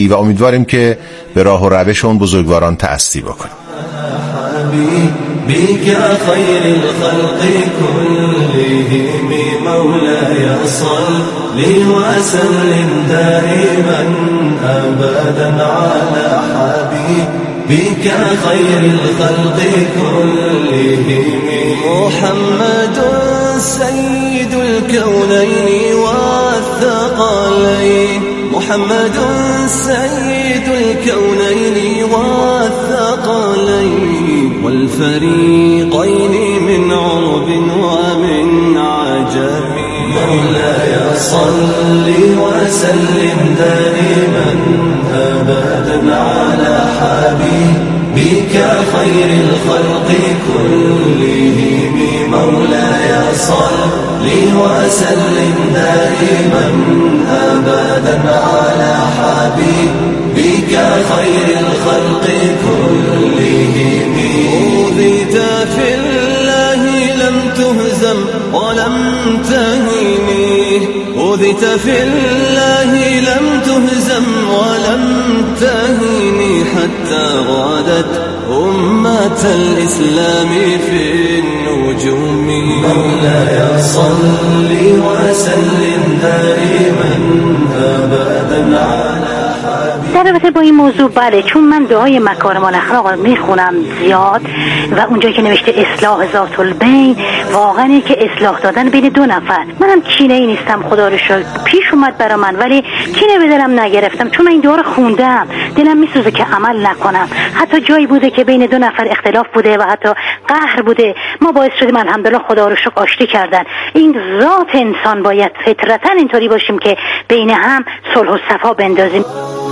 و امیدواریم که به راه و روش اون بزرگواران تأسی بکنیم. بك خير الخلق كلهم مولاي صل وسلم دائما أبدا على حبيبك خير الخلق كلهم محمد سيد الكونين والثقلين محمد سيد الكونين والثقلين والفريقين من عرب ومن عجم مولاي صل وسلم دائما أبدا على حبيبك خير الخلق كلهم مولاي صل وسلم دائما أبدا على حبيبك خير الخلق كلهم أوذيت في الله لم تهزم ولم تهني أوذيت في الله لم تهزم ولم تهني حتى غادت أمة الإسلام في النجوم مولاي صل وسلم دائما أبدا على در رابطه با این موضوع بله، چون من دعای مکارم الاخلاق رو میخونم زیاد و اونجا که نوشته اصلاح ذات البین، واقعا که اصلاح دادن بین دو نفر. منم کینه ای نیستم، خدا رو شکر پیش اومد برا من، ولی کینه به دلم نگرفتم چون من این دعا رو خوندم. دلم میسوزه که عمل نکنم. حتی جایی بوده که بین دو نفر اختلاف بوده و حتی قهر بوده، ما باعث شدیم الحمدلله خدا رو شکر آشتی کردن. این ذات انسان باید فطرتا اینطوری باشیم که بین هم صلح و صفا بندازیم.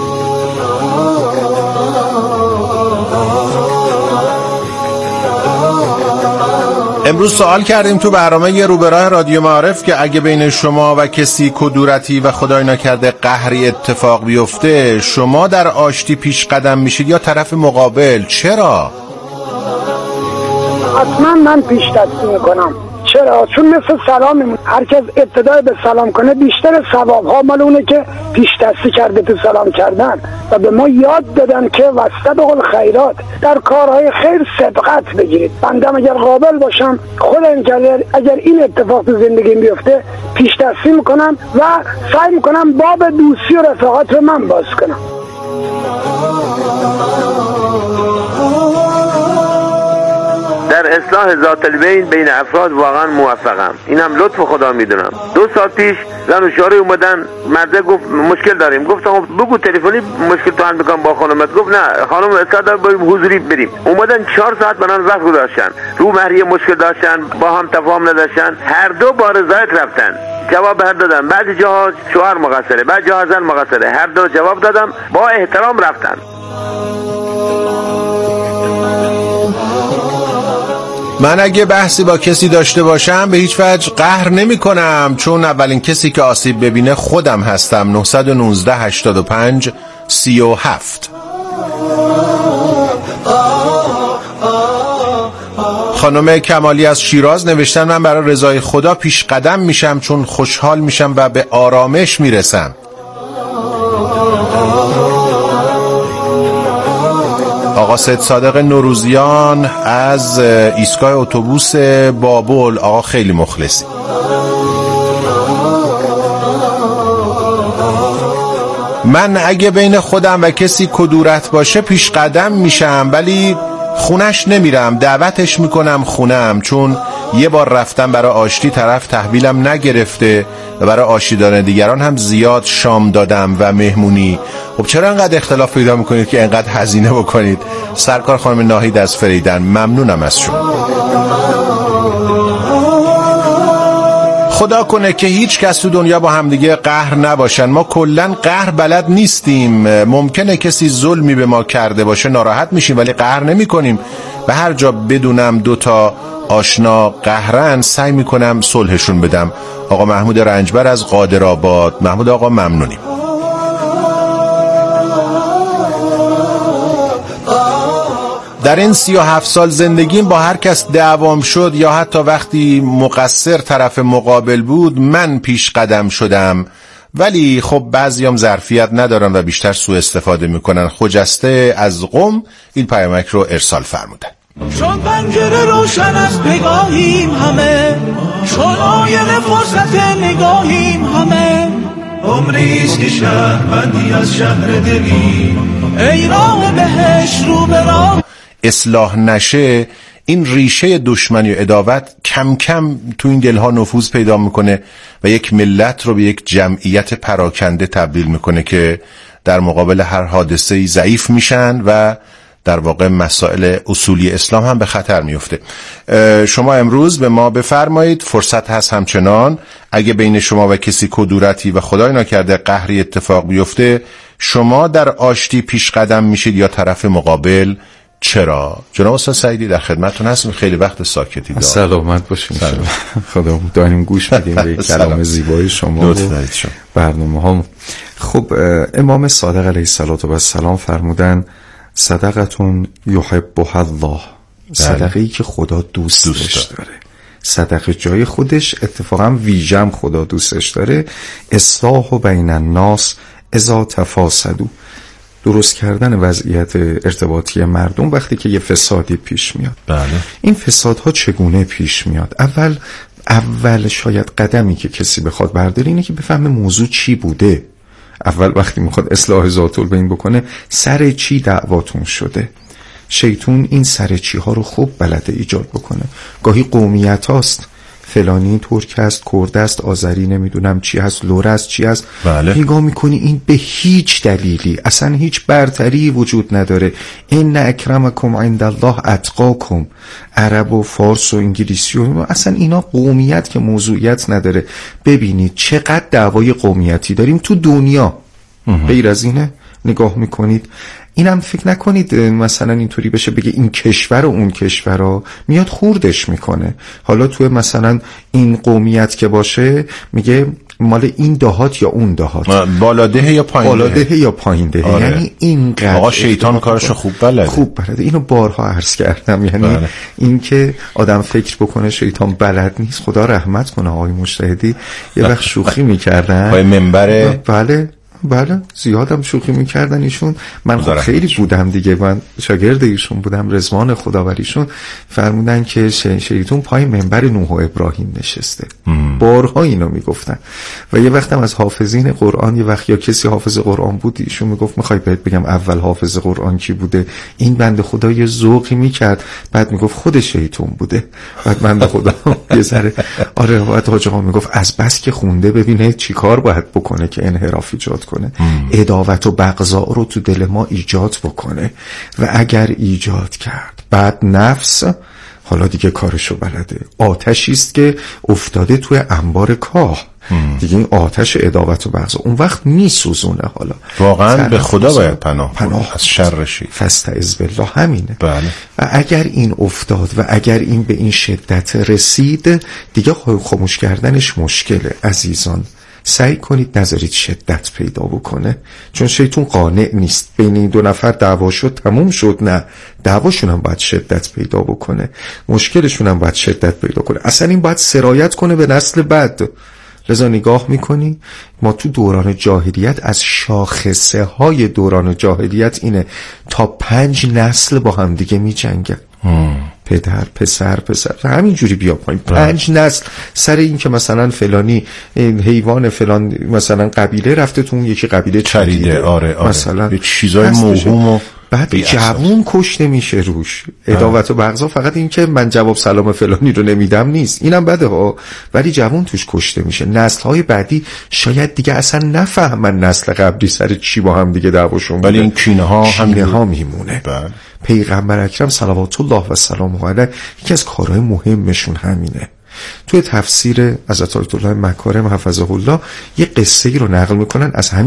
امروز سوال کردیم تو برنامه رو به راه رادیو معارف که اگه بین شما و کسی کدورتی و خدای نکرده قهری اتفاق بیفته، شما در آشتی پیش قدم میشید یا طرف مقابل؟ چرا؟ حتما من پیش دستی میکنم. چرا؟ چون مثل سلام، هر کس ابتدای به سلام کنه بیشتر ثواب ها مال اونه که پیش دستی کرده تو سلام کردن. و به ما یاد دادن که واستبقوا الخیرات، در کارهای خیر سبقت بگیرید. بنده اگر قابل باشم، خودم اگر این اتفاق تو زندگیم بیفته پیش دستی میکنم و سعی میکنم باب دوستی و رفاقت رو من باز کنم. در اصلاح ذات البین بین افراد واقعا موفقم. اینم لطف خدا میدونم. 2 سال پیش زن و شوهر اومدن، مرده گفت مشکل داریم. گفتم بگو تلفنی مشکل تو حل میکنم با خانمت. گفت نه خانم استاد بریم حضوری بریم. اومدن 4 ساعت برام وقت گذاشتن، رو مهریه مشکل داشتن، با هم تفاهم نداشتن، هر دو با رضایت رفتن. جواب هر دادم. بعضی جاها شوهر مقصره، بعضی جاها زن مقصره، هر دو جواب دادم، با احترام رفتن. من اگه بحثی با کسی داشته باشم به هیچ وجه قهر نمی کنم، چون اولین کسی که آسیب ببینه خودم هستم. 919 85 37. خانم کمالی از شیراز نوشتن من برای رضای خدا پیش قدم میشم چون خوشحال میشم و به آرامش میرسم. آقا سید صادق نوروزیان از ایستگاه اتوبوس بابل، آقا خیلی مخلصی. من اگه بین خودم و کسی کدورت باشه پیش قدم میشم، ولی خونش نمیرم، دعوتش میکنم خونم، چون یه بار رفتم برای آشتی، طرف تحویلم نگرفته و برای آشتی دادن دیگران هم زیاد شام دادم و مهمونی. خب چرا انقدر اختلاف پیدا میکنید که انقدر هزینه بکنید؟ سرکار خانم ناهید از فریدن، ممنونم از شما. خدا کنه که هیچ کس تو دنیا با همدیگه قهر نباشن. ما کلن قهر بلد نیستیم. ممکنه کسی ظلمی به ما کرده باشه، ناراحت میشیم، ولی قهر نمی کنیم. به هر جا بدونم 2 تا آشنا قهرن سعی میکنم صلحشون بدم. آقا محمود رنجبر از قادرآباد. محمود آقا ممنونیم. در این 37 سال زندگیم با هر کس دعوام شد یا حتی وقتی مقصر طرف مقابل بود، من پیش قدم شدم ولی خب بعضیام ظرفیت ندارن و بیشتر سوء استفاده میکنن. خجسته از قم این پیامک رو ارسال فرمودن. چون پنجره روشن از پگاهیم همه، چون آینه فرصت نگاهیم همه، عمریست که شهروندی از شهر دلی، ای راه بهش رو به راه. اصلاح نشه این ریشه دشمنی و عداوت کم کم تو این دلها نفوذ پیدا میکنه و یک ملت رو به یک جمعیت پراکنده تبدیل میکنه که در مقابل هر حادثه‌ای ضعیف میشن و در واقع مسائل اصولی اسلام هم به خطر میفته. شما امروز به ما بفرمایید، فرصت هست همچنان اگه بین شما و کسی کدورتی و خدای نکرده قهری اتفاق بیفته، شما در آشتی پیش قدم میشید یا طرف مقابل؟ چرا؟ جناب استاد سعیدی در خدمتتون هستیم. خیلی وقت ساکتی دارم. سلامت باشین. خدا داریم گوش میدیم به کلام زیبای شما و برنامه ها. خب امام صادق علیه السلام فرمودن صدقتون یحبها الله، صدقه‌ای که خدا دوستش داره. صدقه جای خودش، اتفاقا ویژم خدا دوستش داره. اصلاح بین الناس اذا تفاسدوا، درست کردن وضعیت ارتباطی مردم وقتی که یه فسادی پیش میاد. بله. این فسادها چگونه پیش میاد؟ اول شاید قدمی که کسی بخواد برداره اینه که بفهمه موضوع چی بوده. اول وقتی میخواد اصلاح ذات البین بکنه، سر چی دعواتون شده. شیطون این سر چی ها رو خوب بلده ایجاد بکنه. گاهی قومیت هاست، فلانی ترک است، کرد است، آذری، نمیدونم چی هست، لور است، چی هست. بله. نگاه میکنی این به هیچ دلیلی، اصلا هیچ برتری وجود نداره. ان اکرمکم عند الله اتقاکم. عرب و فارس و انگلیسی و اصلا اینا قومیت که موضوعیت نداره. ببینید چقدر دعوای قومیتی داریم تو دنیا. غیر از اینه نگاه میکنید. اینم فکر نکنید مثلا اینطوری بشه بگه این کشور و اون کشور رو میاد خوردش میکنه. حالا تو مثلا این قومیت که باشه میگه مال این دهات یا اون دهات، بالاده یا پایین بالاده یا پایین ده. آره. یعنی اینقدر آقا شیطان کارشو خوب بلده. اینو بارها عرض کردم. یعنی بله. این که آدم فکر بکنه شیطان بلد نیست، خدا رحمت کنه آقای مجتهدی یه وقت شوخی میکردن پای منبر. بله زیادم شوخی میکردن ایشون. من خب خیلی بودم دیگه، من شاگرد ایشون بودم، رضوان خداوریشون. فرمودن که شیطان پای منبر نوح و ابراهیم نشسته. بارها اینو میگفتن. و یه وقتم از حافظین قرآن، یه وقت یا کسی حافظ قرآن بود، ایشون میگفت میخوای بهت بگم اول حافظ قرآن کی بوده؟ این بنده خدا یه ذوقی میکرد، بعد میگفت خود شیطان بوده. بعد بنده خدا یه ذره آره، بعد حاج آقا میگفت از بس که خونده ببینه چیکار باید بکنه که انحراف ایجاد کنه، عداوت و بغضا رو تو دل ما ایجاد بکنه. و اگر ایجاد کرد بعد نفس، حالا دیگه کارشو بلده. آتشی است که افتاده توی انبار کاه دیگه، این آتش عداوت و بغضا اون وقت میسوزونه. حالا واقعا به خدا باید پناه از شرشی. فاستعذ بالله همینه. بله. و اگر این افتاد و اگر این به این شدت رسید، دیگه خاموش کردنش مشکله. عزیزان سعی کنید نذارید شدت پیدا بکنه، چون شیطان قانع نیست. بین این دو نفر دعوا شد تموم شد، نه، دعواشون هم باید شدت پیدا بکنه، مشکلشون هم باید شدت پیدا کنه. اصلا این باید سرایت کنه به نسل بعد. لذا نگاه میکنی ما تو دوران جاهلیت، از شاخصه های دوران جاهلیت اینه تا 5 نسل با هم دیگه می جنگن. پدر پسر همینجوری بیا پایین 5 نسل سر این که مثلا فلانی حیوان فلان مثلا قبیله رفته تو اون یکی قبیله چریده. آره. مثلا چیزای موهوم و بعد جوون کشته میشه روش. عداوت و بغضا فقط این که من جواب سلام فلانی رو نمیدم نیست، اینم بده ها، ولی جوون توش کشته میشه. نسل‌های بعدی شاید دیگه اصلا نفهمن نسل قبلی سر چی با هم دیگه دعواشون بوده، ولی این کینه ها میمونه. پیغمبر اکرم صلوات الله و سلامه علیه یکی از کارهای مهمشون همینه. توی تفسیر حضرت آیت الله مکارم حفظه الله یه قصه ای رو نقل میکنن از همین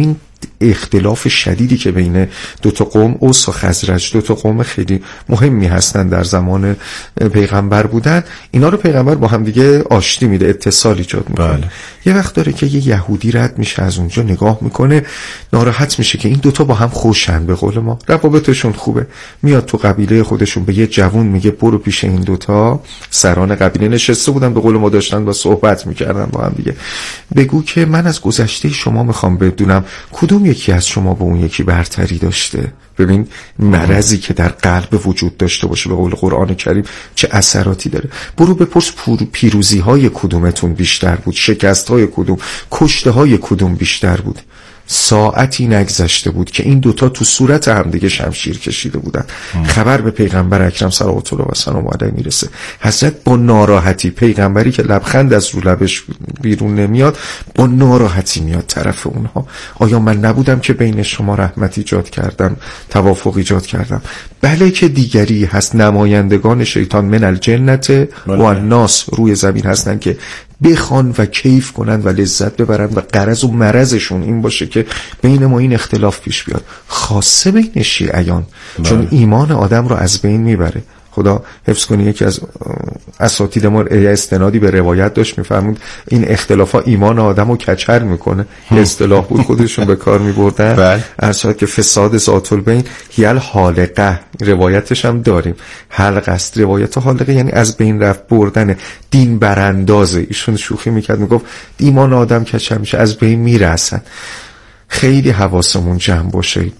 اختلاف شدیدی که بین دو تا قوم، اوس و خزرج، دو تا قوم خیلی مهمی هستن در زمان پیغمبر بودن، اینا رو پیغمبر با هم دیگه آشتی میده، اتصال ایجاد میکنه. بله. یه وقت داره که یه یهودی رد میشه از اونجا، نگاه میکنه، ناراحت میشه که این دوتا با هم خوشن، به قول ما روابطشون خوبه. میاد تو قبیله خودشون به یه جوون میگه برو پیش این دوتا، سران قبیله نشسته بودن، به قول ما داشتن با صحبت میکردن با هم دیگه، بگو که من از گذشته شما میخوام بدونم کدوم یکی از شما به اون یکی برتری داشته. ببین مرضی که در قلب وجود داشته باشه به قول قرآن کریم چه اثراتی داره. برو بپرس پیروزی های کدومتون بیشتر بود، شکست های کدوم، کشته های کدوم بیشتر بود. ساعتی نگذشته بود که این دوتا تو صورت همدیگه شمشیر کشیده بودن. خبر به پیغمبر اکرم صلوات الله و سلام علیه میرسه. حضرت با ناراحتی، پیغمبری که لبخند از رو لبش بیرون نمیاد، با ناراحتی میاد طرف اونها. آیا من نبودم که بین شما رحمت ایجاد کردم، توافق ایجاد کردم؟ بله که دیگری هست، نمایندگان شیطان من الجنت و الناس روی زمین هستن که بخوان و کیف کنن و لذت ببرن و غرض و مرضشون این باشه که بین ما این اختلاف پیش بیاد، خاصه بین شیعیان، چون ایمان آدم رو از بین میبره. خدا حفظ کنه یکی از اساتید ما استنادی به روایت داشت میفرمود این اختلافا ایمان آدم رو کچل میکنه. یه اصطلاح بود خودشون به کار میبردن، ارشاد که فساد ذات البین یل حالقه، روایتش هم داریم، حلقه است. روایت حالقه یعنی از بین رفت بردن، دین براندازه. ایشون شوخی میکرد میگفت ایمان آدم کچل میشه، از بین میره اصلا. خیلی حواسمون جمع باشه،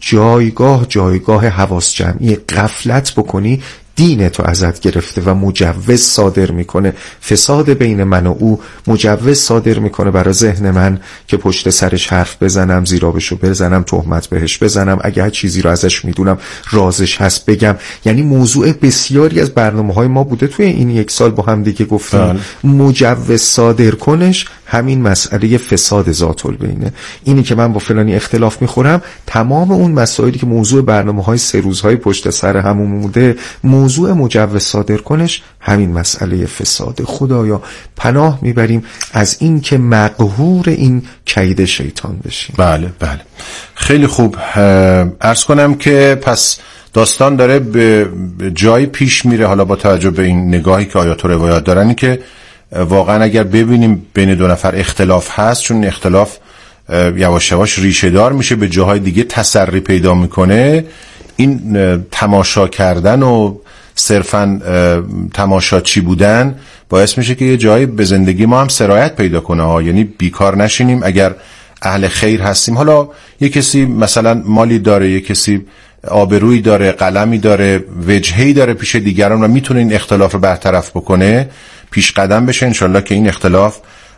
جایگاه حواس جمعی. غفلت بکنی دین تو ازت گرفته و مجوز صادر میکنه، فساد بین من و او مجوز صادر میکنه برای ذهن من که پشت سرش حرف بزنم، زیرابشو بزنم، تهمت بهش بزنم، اگر چیزی رو ازش میدونم رازش هست بگم. یعنی موضوع بسیاری از برنامه‌های ما بوده توی این 1 سال با هم دیگه گفتیم مجوز صادر کنش همین مسئله فساد ذات البینه. اینی که من با فلانی اختلاف میخورم، تمام اون مسائلی که موضوع برنامه‌های 3 روزهای پشت سر همون بوده، موضوع مجوز صادر کنش همین مسئله فساد. خدایا پناه میبریم از این که مقهور این کید شیطان بشیم. بله بله، خیلی خوب. عرض کنم که پس داستان داره به جای پیش میره، حالا با توجه به این نگاهی که آیات و روایات دارن، که واقعا اگر ببینیم بین 2 نفر اختلاف هست، چون اختلاف یواش یواش ریشه دار میشه، به جاهای دیگه تسری پیدا میکنه، این تماشا کردن و صرفاً تماشاچی بودن باعث میشه که یه جایی به زندگی ما هم سرایت پیدا کنه ها. یعنی بیکار نشینیم اگر اهل خیر هستیم. حالا یه کسی مثلا مالی داره، یه کسی آبرویی داره، قلمی داره، وجهه‌ای داره پیش دیگران و میتونه این اختلاف رو برطرف بکنه، پیش قدم بشه انشالله که این اختلاف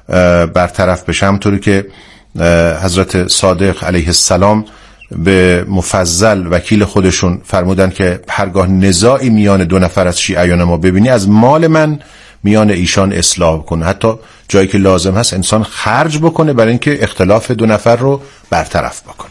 برطرف بشه. همونطوری که حضرت صادق علیه السلام به مفضل وکیل خودشون فرمودن که هرگاه نزاعی میان 2 نفر از شیعیان ما ببینی، از مال من میان ایشان اصلاح کنه، حتی جایی که لازم هست انسان خرج بکنه برای اینکه اختلاف 2 نفر رو برطرف بکنه.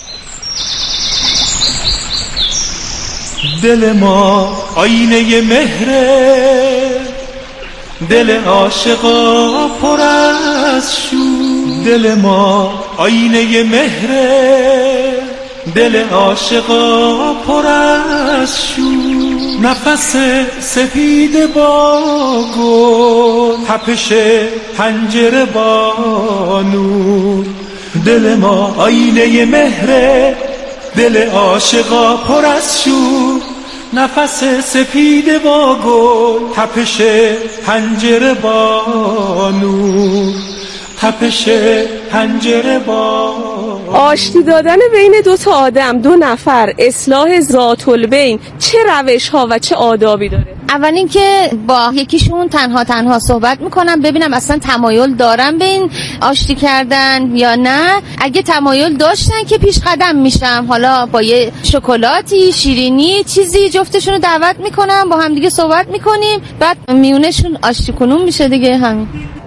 دل ما آینه مهره، دل عاشقا پر از شور. دل ما آینه مهره، دل عاشقا پر از شور. نفس سپید با گل، تپش پنجره با نور. دل ما آینه مهره، دل عاشقا پر از شور. نفس سپید با گل، تپش پنجره با نور. تپش پنجره با آشتی دادن بین 2 تا آدم، 2 نفر، اصلاح ذات البین، چه روش ها و چه آدابی داره؟ اول این که با یکیشون تنها صحبت میکنم ببینم اصلا تمایل دارن به این آشتی کردن یا نه. اگه تمایل داشتن که پیش قدم میشم، حالا با یه شکلاتی، شیرینی، چیزی جفتشون رو دعوت میکنم، با هم دیگه صحبت میکنیم، بعد میونشون آشتی کنون میشه دیگه. همین.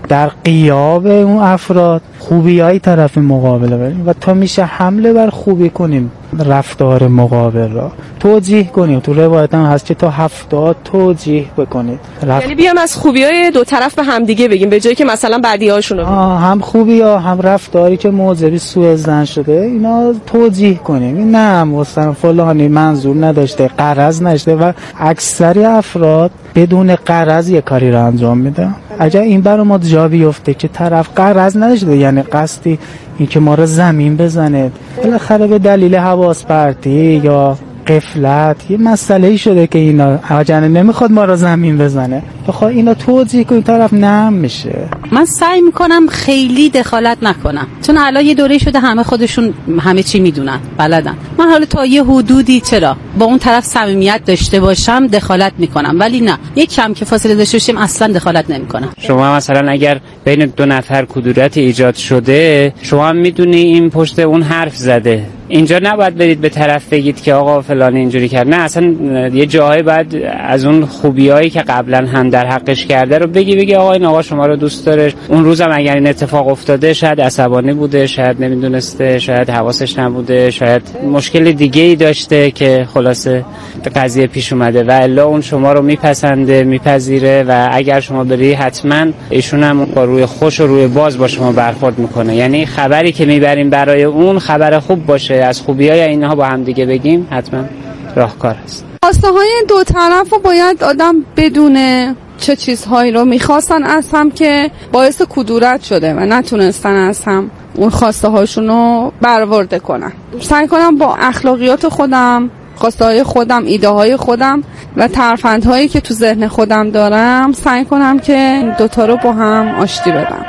در غیاب اون افراد خوبیای طرف مقابل بریم و تا میشه حمله بر خوبی کنیم رفتار مقابل را توجیه کنیم. تو روایت هم هست که تا 70 توجیه بکنید، یعنی بیام از خوبیای دو طرف به هم دیگه بگیم به جایی که مثلا بدیهاشون رو هم خوبی‌ها هم رفتاری که موجب سوء ظن شده اینا توجیه کنیم. نه مثلا فلانی منظور نداشته، غرض نداشته و اکثری افراد بدون غرض یک کاری رو انجام میدن. اگر این برای ما جا بیفته که طرف غرض نداشته، یعنی قصدی این که ما رو زمین بزنه، بالاخره به دلیل حواس پرتی یا غفلت یه مسئله‌ای شده که اینا اجنه نمیخواد ما رو زمین بزنه، بخواد اینا توجیه کنه طرف نم میشه. من سعی میکنم خیلی دخالت نکنم، چون الان یه دوره شده همه خودشون همه چی میدونن، بلدن. من حالا تا یه حدودی چرا با اون طرف صمیمیت داشته باشم دخالت میکنم، ولی نه یک کم که فاصله داشته باشیم اصلا دخالت نمیکنم. شما مثلا اگر بین دو نفر کدورت ایجاد شده، شما هم میدونی این پشت اون حرف زده، اینجا نباید برید به طرف بگید که آقا فلانی اینجوری کرد. نه، اصلا یه جاهای بعد از اون خوبیایی که قبلا هم در حقش کرده رو بگی آقا این آقا شما رو دوست داره. اون روزم اگر این اتفاق افتاده شاید عصبانی بوده، شاید نمیدونسته، شاید حواسش نبوده، شاید مشکل دیگه ای داشته که خلاصه قضیه پیش اومده و الا اون شما رو میپسنده، میپذیره و اگر شما بری حتما ایشون هم با روی خوش و روی باز با شما برخورد میکنه. یعنی خبری که میبریم برای اون خبر خوب باشه، از خوبیای اینها با هم دیگه بگیم، حتما راهکار است. خواسته های دو طرف رو باید آدم بدونه چه چیزهایی رو میخواستن از هم که باعث کدورت شده و نتونستن از هم اون خواسته هاشون رو برآورده کنن. سعی کنم با اخلاقیات خودم، خواسته های خودم، ایده های خودم و ترفندهایی که تو ذهن خودم دارم سعی کنم که دوتا رو با هم آشتی بدم.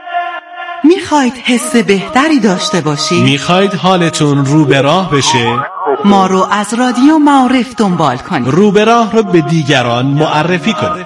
میخواید حس بهتری داشته باشید؟ میخواید حالتون رو به راه بشه؟ ما رو از رادیو معارف دنبال کنید. رو به راه رو به دیگران معرفی کنید.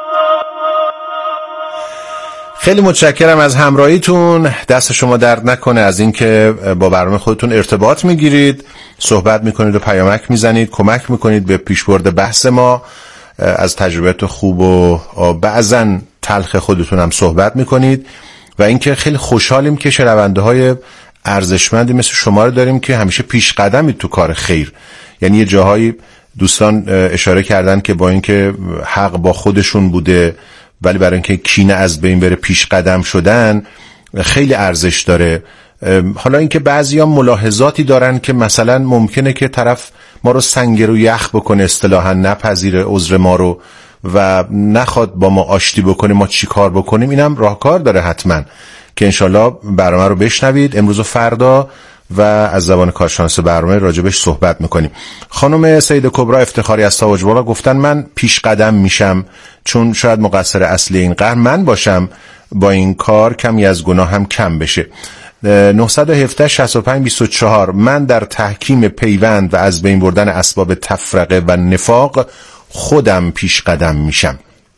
خیلی متشکرم از همراهیتون. دست شما درد نکنه از اینکه با برنامه خودتون ارتباط میگیرید، صحبت میکنید و پیامک میزنید، کمک میکنید به پیشبرد بحث ما، از تجربیات خوب و بعضن تلخ خودتون هم صحبت میکنید و اینکه خیلی خوشحالیم که شنونده های ارزشمندی مثل شما رو داریم که همیشه پیش قدمید تو کار خیر. یعنی یه جاهایی دوستان اشاره کردن که با اینکه حق با خودشون بوده ولی برای اینکه کینه از بین بره پیش قدم شدن خیلی ارزش داره. حالا اینکه بعضیا ملاحظاتی دارن که مثلا ممکنه که طرف ما رو سنگ رو یخ بکنه، اصطلاحا نپذیره عذر ما رو و نخواد با ما آشتی بکنه، ما چی کار بکنیم، اینم راهکار داره حتما که انشالله برنامه رو بشنوید امروز و فردا و از زبان کارشناس برنامه راجبش صحبت میکنیم. خانم سید کبرا افتخاری از تاج بالا گفتن من پیش قدم میشم چون شاید مقصر اصلی این قهر من باشم، با این کار کمی از گناه هم کم بشه. 917 65 24 من در تحکیم پیوند و از بین بردن اسباب تفرقه و نفاق خودم پیش قدم میشم.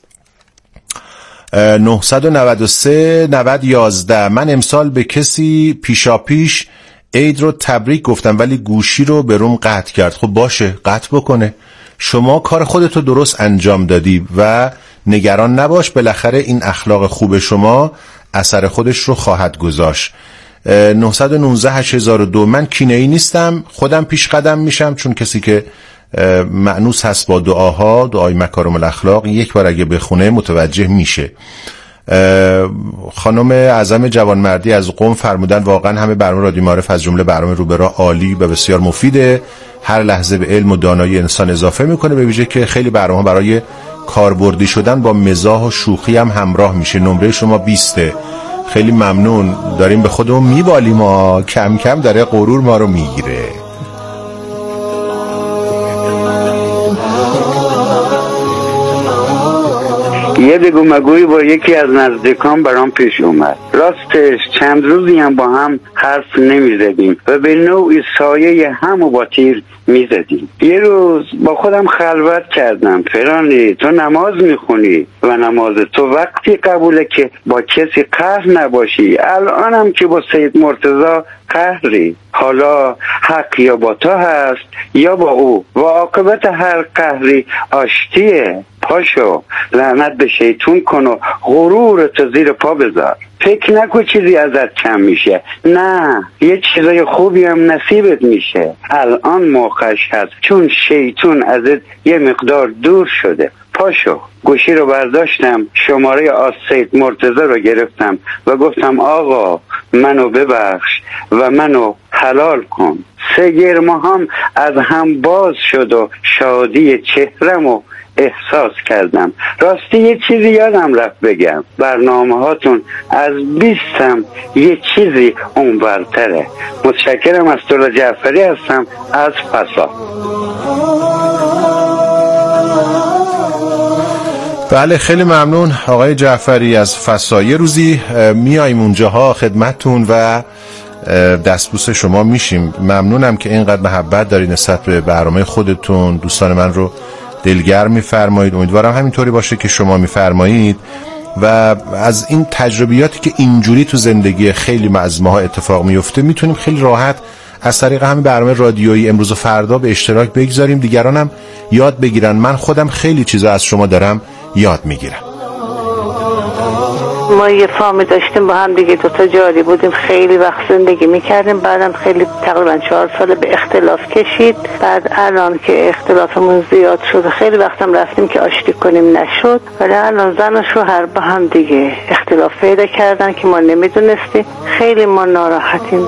993 90 11 من امسال به کسی پیشاپیش عید رو تبریک گفتم ولی گوشی رو به روم قطع کرد. خب باشه قطع بکنه، شما کار خودتو درست انجام دادی و نگران نباش، بالاخره این اخلاق خوب شما اثر خودش رو خواهد گذاشت. 919 8002 من کینه‌ای نیستم، خودم پیش قدم میشم چون کسی که مأنوس هست با دعاها، دعای مکارم الاخلاق، یک بار اگه بخونه متوجه میشه. خانم اعظم جوانمردی از قم فرمودن واقعا همه برنامه رادیو معارف از جمله برنامه رو به راه عالی و بسیار مفیده، هر لحظه به علم و دانایی انسان اضافه میکنه، به ویژه که خیلی برنامه برای کاربردی شدن با مزاح و شوخی هم همراه میشه. نمره شما 20، خیلی ممنون، داریم به خودمون میبالیم و کم کم داره غرور ما رو میگیره. یه بگو مگوی با یکی از نزدیکان برام پیش اومد. راستش چند روزی هم با هم حرف نمیزدیم و به نوعی سایه هم و با تیر میزدیم. یه روز با خودم خلوت کردم، فرانی تو نماز میخونی و نماز تو وقتی قبوله که با کسی قهر نباشی، الانم که با سید مرتضی قهری، حالا حق یا با تو هست یا با او و عاقبت هر قهری آشتیه. پاشو لعنت به شیطون کن و غرورت زیر پا بذار. فکر نکن چیزی ازت کم میشه، نه، یه چیزای خوبی هم نصیبت میشه. الان موقعش هست، چون شیطون ازت یه مقدار دور شده. پاشو. گوشی رو برداشتم، شماره آسید مرتضی رو گرفتم و گفتم آقا منو ببخش و منو حلال کن. 3 گرماهام از هم باز شد و شادی چهرمو احساس کردم. راستی یه چیزی یادم رفت بگم، برنامه هاتون از 20م یه چیزی اونورتره. متشکرم. از طول جعفری هستم از فسا. بله خیلی ممنون آقای جعفری از فسا. یه روزی میاییم اونجاها خدمتتون و دستبوس شما میشیم. ممنونم که اینقدر محبت دارید نسبت به برنامه خودتون، دوستان من رو دلگرم میفرمایید. امیدوارم همینطوری باشه که شما میفرمایید و از این تجربیاتی که اینجوری تو زندگی خیلی از ماها اتفاق میفته میتونیم خیلی راحت از طریق همین برنامه رادیویی امروز و فردا به اشتراک بگذاریم، دیگرانم یاد بگیرن. من خودم خیلی چیزا از شما دارم یاد میگیرم. ما یه فامی داشتیم با هم دیگه، 2 جاری بودیم، خیلی وقت زندگی میکردیم. بعدم خیلی تقریبا 4 سال به اختلاف کشید. بعد الان که اختلافمون زیاد شد خیلی وقتم رفتیم که آشتی کنیم نشد، ولی الان زن و شوهر با هم دیگه اختلاف پیدا کردن که ما نمیدونستیم. خیلی ما ناراحتیم.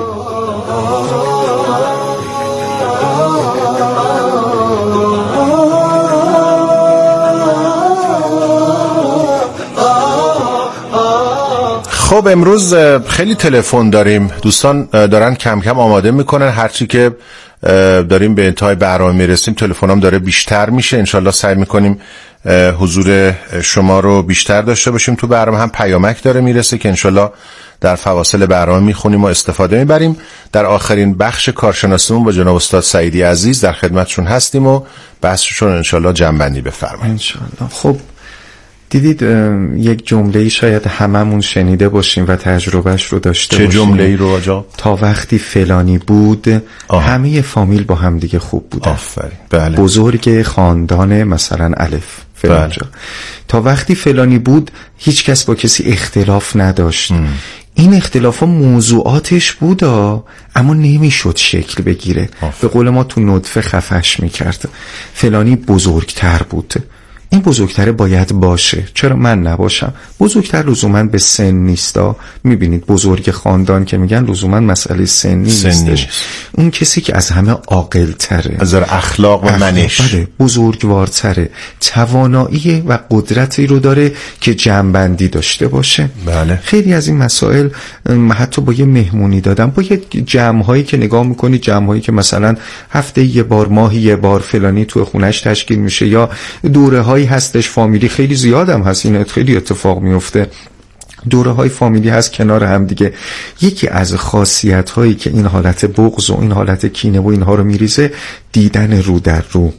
خب امروز خیلی تلفن داریم، دوستان دارن کم کم آماده میکنن. هرچی که داریم به انتهای برنامه میرسیم تلفنام داره بیشتر میشه. انشالله سعی میکنیم حضور شما رو بیشتر داشته باشیم تو برنامه. هم پیامک داره میرسه که انشالله در فواصل برنامه میخونیم و استفاده میبریم. در آخرین بخش کارشناسیمون با جناب استاد سعیدی عزیز در خدمتشون هستیم و بحثشون انشالله جنبندی بفرمایید. انشالله. خب دیدید یک جمله‌ای شاید هممون شنیده باشیم و تجربهش رو داشته باشیم. چه جمله‌ای رو آجا؟ تا وقتی فلانی بود همه فامیل با هم دیگه خوب بودن. آفرین. بله. بزرگ خاندان مثلا الف فلان جا. تا وقتی فلانی بود هیچ کس با کسی اختلاف نداشت. این اختلاف ها موضوعاتش بود اما نمیشد شکل بگیره. به قول ما تو نطفه خفش میکرد. فلانی بزرگتر بود، این بزرگتره باید باشه، چرا من نباشم؟ بزرگتر لزوما به سن نیستا. میبینید بزرگ خاندان که میگن لزوما مسئله سنی نیستش. اون کسی که از همه عاقل تره، از اخلاق و منش، بله، بزرگوارتره، توانایی و قدرتی رو داره که جمع‌بندی داشته باشه. بله. خیلی از این مسائل حتی با یه مهمونی دادن، با یه جمع‌هایی که نگاه میکنید، جمع‌هایی که مثلا هفته یه بار، ماهی یه بار فلانی تو خونش تشکیل میشه، یا دوره‌های هستش فامیلی، خیلی زیادم هست، این خیلی اتفاق میفته. دوره های فامیلی هست کنار هم دیگه. یکی از خاصیت هایی که این حالت بغض و این حالت کینه و اینها رو میریزه، دیدن رو در رو،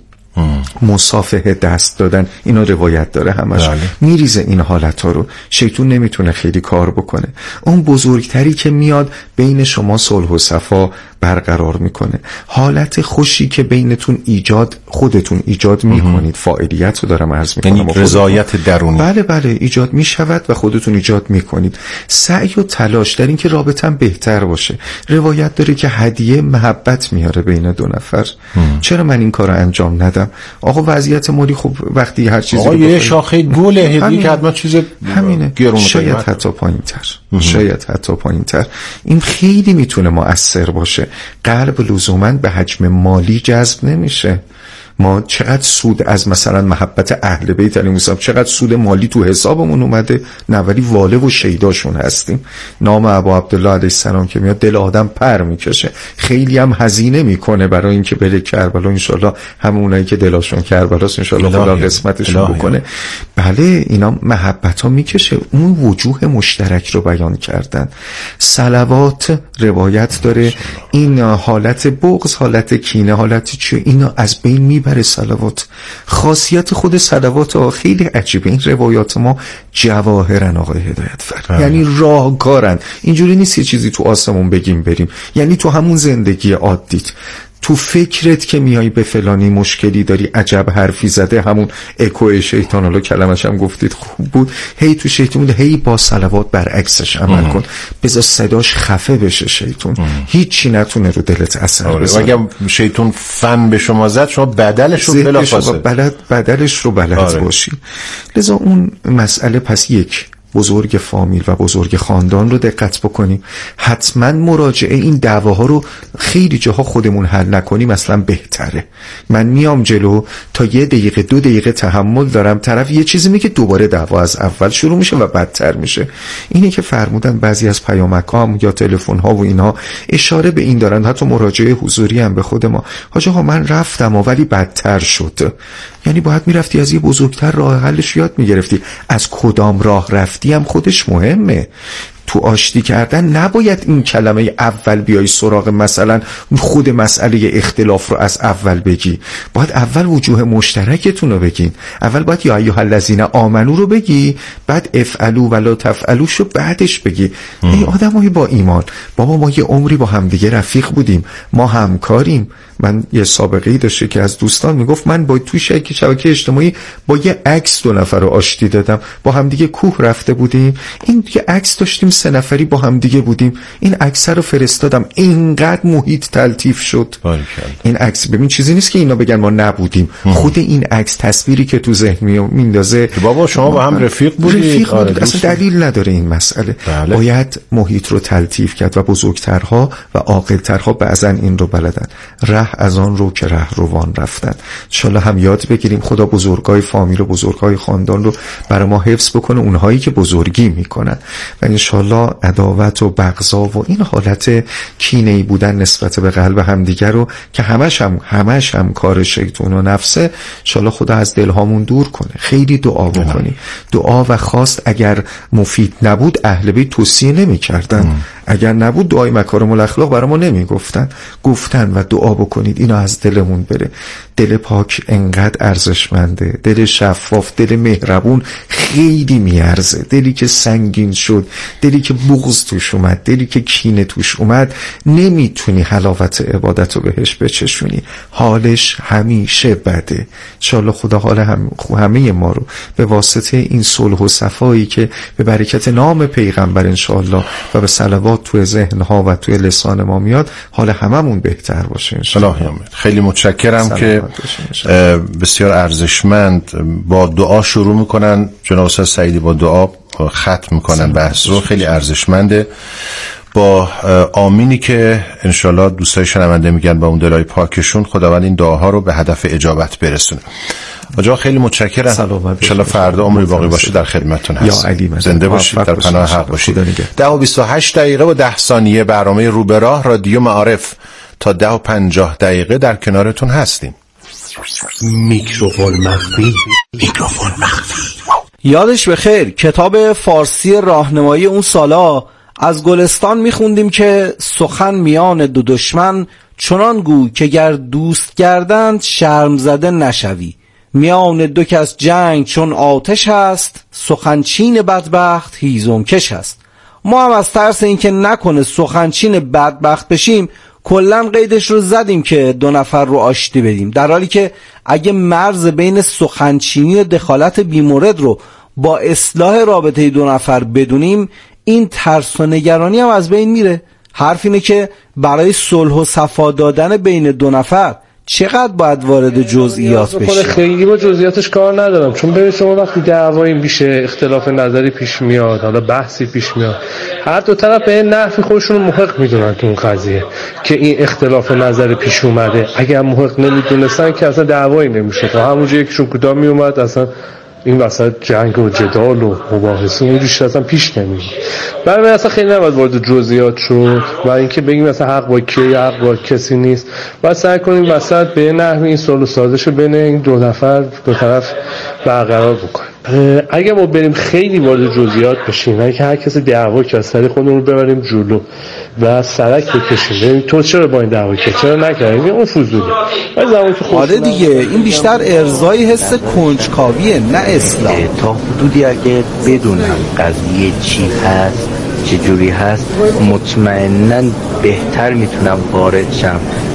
مصافحه دست دادن، اینا روایت داره همش. میریزه این حالت ها رو. شیطون نمیتونه خیلی کار بکنه. اون بزرگتری که میاد بین شما صلح و صفا برقرار میکنه، حالت خوشی که بینتون خودتون ایجاد میکنید، فاعلیت رو دارم عرض میکنم، یعنی رضایت درونی. بله ایجاد میشود و خودتون ایجاد میکنید. سعی و تلاش در این که رابطم بهتر باشه. روایت داره که هدیه محبت میاره بین 2 نفر. چرا من این کارو انجام ندم؟ آقا وضعیت مالی خوب، وقتی هر چیزی آقا یه شاخه گل هدیه که حتما چیز همینه، شاید حتی پایین‌تر. این خیلی میتونه مؤثر باشه. قلب لزوماً به حجم مالی جذب نمیشه. ما چقدر سود از مثلا محبت اهل بیت علیهم السلام، چقدر سود مالی تو حسابمون اومده، نه ولی واله و شیداشون هستیم. نام ابا عبدالله علیه السلام که میاد دل آدم پر میکشه. خیلی هم هزینه میکنه برای اینکه بره کربلا. انشالله همونایی که دلاشون کربلاست انشالله خدا قسمتشون بکنه. بله اینا محبت ها میکشه. اون وجوه مشترک رو بیان کردن. صلوات روایت داره این حالت بغض، حالت کینه، حالت چه، اینا از بین میبره. صلوات خاصیت خود صلوات خیلی عجیبه. این روایات ما جواهرن آقای هدایتفر، یعنی راهکارن. اینجوری نیست یه چیزی تو آسمون بگیم بریم، یعنی تو همون زندگی عادیت تو فکرت که میای به فلانی مشکلی داری، عجب حرفی زده، همون اکو شیطان، حالا کلمش هم گفتید خوب بود، هی تو شیطان بود، هی با صلوات برعکسش عمل کن، بذار صداش خفه بشه شیطان، هیچی نتونه رو دلت اثر بذاره. اگه شیطان فن به شما زد، شما بدلش رو بلافاصله بدلش رو بلد باشی. لذا اون مسئله پس یک بزرگ فامیل و بزرگ خاندان رو دقت بکنیم. حتما مراجعه این دعواها رو خیلی جاها خودمون حل نکنیم مثلا بهتره. من میام جلو تا 1 دقیقه 2 دقیقه تحمل دارم، طرف یه چیزی میگه دوباره دعوا از اول شروع میشه و بدتر میشه. اینه که فرمودن بعضی از پیامک‌ها یا تلفن‌ها و اینها اشاره به این دارن، حتی مراجعه حضوری هم به خود ما، حاج آقا من رفتم ولی بدتر شد. یعنی باید میرفتی از یه بزرگتر راه حلش یاد میگرفتی. از کدام راه رفتی هم خودش مهمه. تو آشتی کردن نباید این کلمه اول بیای سراغ مثلا خود مسئله اختلاف رو از اول بگی. باید اول وجوه مشترکتون رو بگین. اول باید یا ایها الذین آمنو رو بگی، بعد افعلوا ولا تفعلوا شو بعدش بگی. ای آدمای با ایمان، بابا ما یه عمری با همدیگه رفیق بودیم، ما همکاریم. من یه سابقه‌ای داشته که از دوستان میگفت من با توی شبکه اجتماعی با یه عکس 2 نفر رو آشتی دادم، با همدیگه کوه رفته بودیم، این یه عکس داشتیم 3 نفری با همدیگه بودیم، این عکس رو فرستادم، اینقدر محیط تلطیف شد. این عکس ببین چیزی نیست که اینا بگن ما نبودیم، خود این عکس تصویری که تو ذهن میندازه بابا شما با هم رفیق بودید. اصلا دلیل نداره این مسئله. باید محیط رو تلطیف کرد و بزرگترها و عاقلترها بعضا این رو بلدن. از آن رو که ره روان رفتن. انشالله هم یاد بگیریم. خدا بزرگای فامیل و بزرگای خاندان رو برای ما حفظ بکنه، اونهایی که بزرگی میکنن، و انشالله عداوت و بغضا و این حالت کینه‌ای بودن نسبت به قلب همدیگر رو که همش هم کار شیطان و نفسه، انشالله خدا از دلهامون دور کنه. خیلی دعا بکنیم. دعا و خواست اگر مفید نبود اهل بیت توصیه نمی‌کردن. اگر نبود دعای مکارم الاخلاق برای ما نمیگفتن. گفتن و دعا بکنید اینا از دلمون بره. دل پاک انقدر ارزشمنده، دل شفاف، دل مهربون خیلی میارزه. دلی که سنگین شد، دلی که بغض توش اومد، دلی که کینه توش اومد، نمیتونی حلاوت عبادت رو بهش بچشونی. حالش همیشه بده. انشالله خدا حال همه ما رو به واسطه این صلح و صفایی که به برکت نام پیغمبر انشالله و به صلوات توی ذهنها و توی لسان ما میاد، حال هممون بهتر باشه انشالله. خیلی متشکرم که بسیار ارزشمند با دعا شروع میکنن. جناب استاد سعیدی با دعا ختم میکنن بحث رو. خیلی ارزشمنده. با آمینی که انشالله دوستای شنونده میگن با اون دلای پاکشون خداوند این دعاها رو به هدف اجابت برسونه. آجا خیلی متشکرم. انشالله فردا عمری باقی باشه در خدمتتون هستم. زنده باشید، در پناه حق باشید. 10:28 و 10 ثانیه برنامه رو به راه رادیو معارف تا 10:50 در کنارتون هستیم. میکروفون مخفی. یادش بخیر کتاب فارسی راهنمایی اون سالا از گلستان میخوندیم که سخن میان 2 دشمن چنان گو که گر دوست گردند شرم زده نشوی. میان 2 کس جنگ چون آتش است، سخنچین بدبخت هیزم کش است. ما هم از ترس اینکه نکنه سخنچین بدبخت بشیم کلن قیدش رو زدیم که 2 نفر رو آشتی بدیم، در حالی که اگه مرز بین سخنچینی و دخالت بیمورد رو با اصلاح رابطه 2 نفر بدونیم، این ترس و نگرانی هم از بین میره. حرف اینه که برای صلح و صفا دادن بین 2 نفر چقدر باید وارد جزئیات بشه؟ خیلی با جزئیاتش کار ندارم، چون ببین شما وقتی دعوایی میشه، اختلاف نظری پیش میاد، حالا بحثی پیش میاد، هر دو طرف به نحوی خودشون رو محق میدونن تو اون قضیه که این اختلاف نظر پیش اومده. اگر محق نمیدونستن که اصلا دعوایی نمیشه، تا همونجا یکیشون کوتاه میومد، اصلا این وسط جنگ و جدال و مباحثه اینجوری اصلا پیش نمیاد. برای اصلا خیلی نباید وارد جزئیات شد و اینکه بگیم مثلا حق با کی، حق با کسی نیست. باید سعی کنیم وسط به نحوی این صلح و سازش بین این 2 نفر 2 طرف برقرار بکنیم. اگه ما بریم خیلی وارد جزئیات بشیم، اگه هر کسی دعوا کنه سری خودمون رو ببریم جلو و سرک بکشیم، تو چرا با این دعوا کردی، چرا نکردی، اون فضوله. آره دیگه، این بیشتر ارضای حس کنجکاویه نه اصلاح. تا حدودی اگه بدونم قضیه چی هست، چه جوری هست، مطمئناً بهتر میتونم وارد شم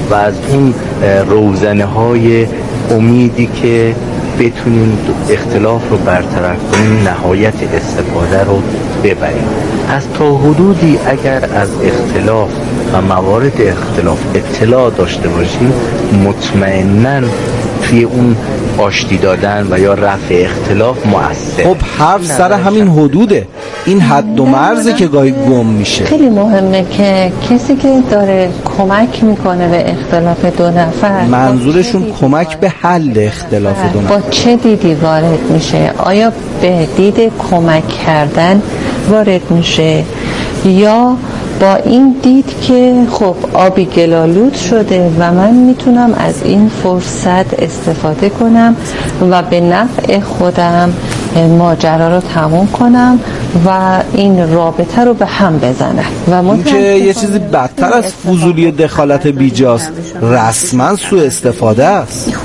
و از اون روزنه های امیدی که بتونیم اختلاف رو برطرف کنیم نهایت استفاده رو ببریم. از تا حدودی اگر از اختلاف و موارد اختلاف اطلاع داشته باشیم مطمئناً توی اون آشتی دادن و یا رفع اختلاف مؤثر. خب حرف سر همین حدوده، این حد و مرزه که گاهی گم میشه. خیلی مهمه که کسی که داره کمک میکنه به اختلاف دو نفر، منظورشون کمک به حل اختلاف دو نفر، با چه دیدی وارد میشه؟ آیا به دید کمک کردن وارد میشه یا با این دید که خب آبی گلالود شده و من میتونم از این فرصت استفاده کنم و به نفع خودم ماجرا رو تموم کنم و این رابطه رو به هم بزنم. و این که یه چیزی بدتر از فضولی دخالت بیجاست، رسما سوء استفاده است.